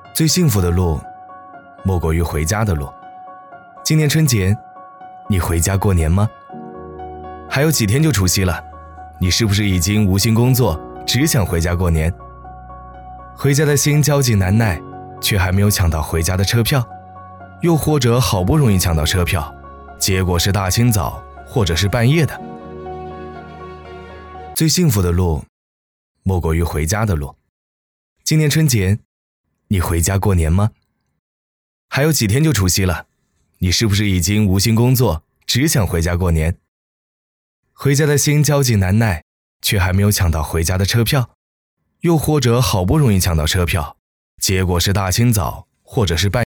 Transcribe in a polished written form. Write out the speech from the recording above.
最幸福的路，莫过于回家的路。今年春节，你回家过年吗？还有几天就除夕了，你是不是已经无心工作，只想回家过年？回家的心焦急难耐，却还没有抢到回家的车票，又或者好不容易抢到车票，结果是大清早或者是半夜的。最幸福的路，莫过于回家的路。今年春节，你回家过年吗？还有几天就除夕了，你是不是已经无心工作，只想回家过年？回家的心焦急难耐，却还没有抢到回家的车票，又或者好不容易抢到车票，结果是大清早或者是半夜。